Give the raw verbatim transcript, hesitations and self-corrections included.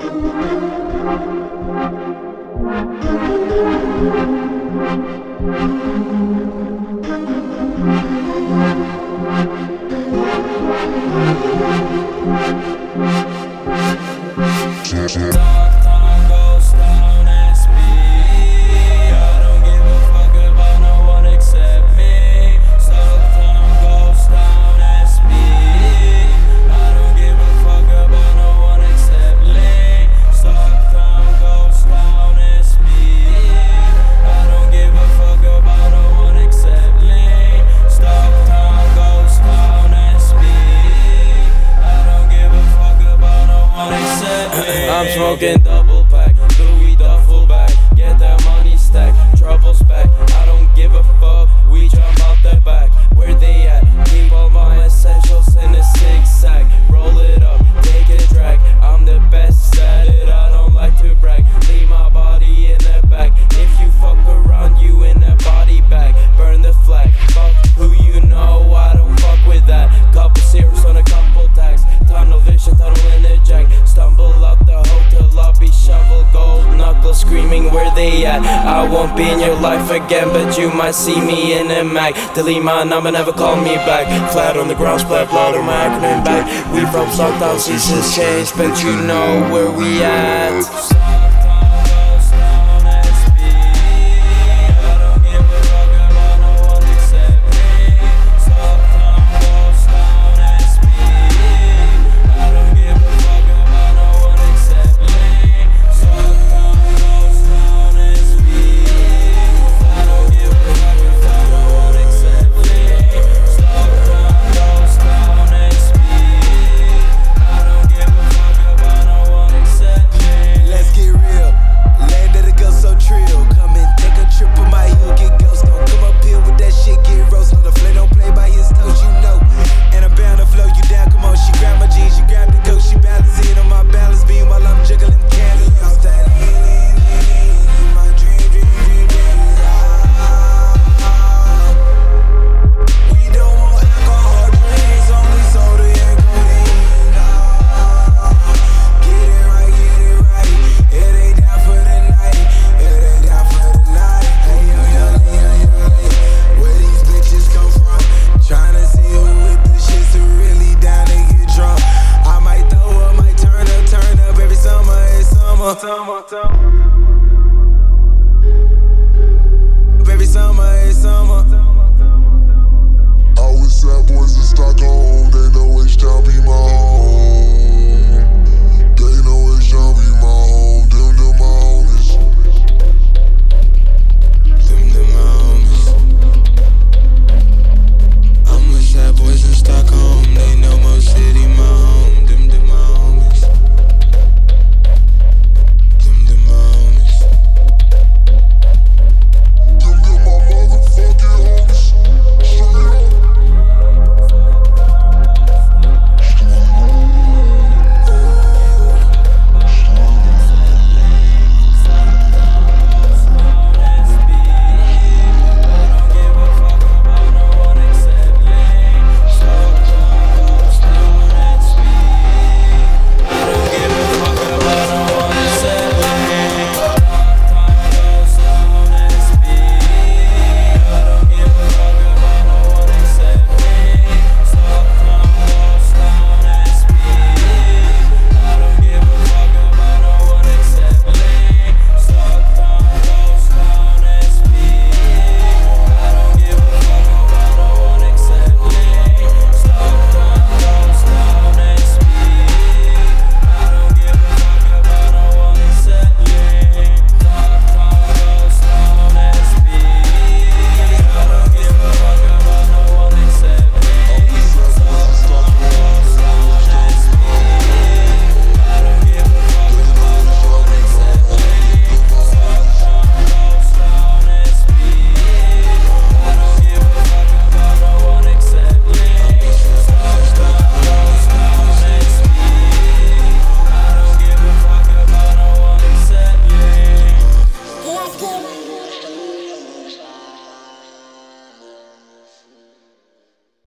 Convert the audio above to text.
Time goes down and speed. I don't give a fuck about no one except me. So time goes down and speed. I don't give a fuck about no one except me. So time goes down and speed. I don't give a fuck about no one except me. Stop time goes down and speed. I don't give a fuck about no one except me. I'm smoking double pack, Louis duffel bag. Get that money stacked, troubles back. I don't give a fuck, we jump out the back. Where they at? Keep all my essentials in a zigzag. Roll it up, take a drag. I'm the best at it, I don't like to brag. Leave my body in the back. If you fuck around, you in a body bag. Burn the flag, fuck who you know, I don't fuck with that. Couple zeros on a couple tags. Tunnel vision, tunnel in the jack. Stumble out the hotel lobby, shovel gold knuckles, screaming where they at. I won't be in your life again, but you might see me in a Mac. Delete my number, never call me back. Flat on the ground, splat blood on my acronym back. We from Southtown, seasons change, but you know where we at. Summer, summer, summer.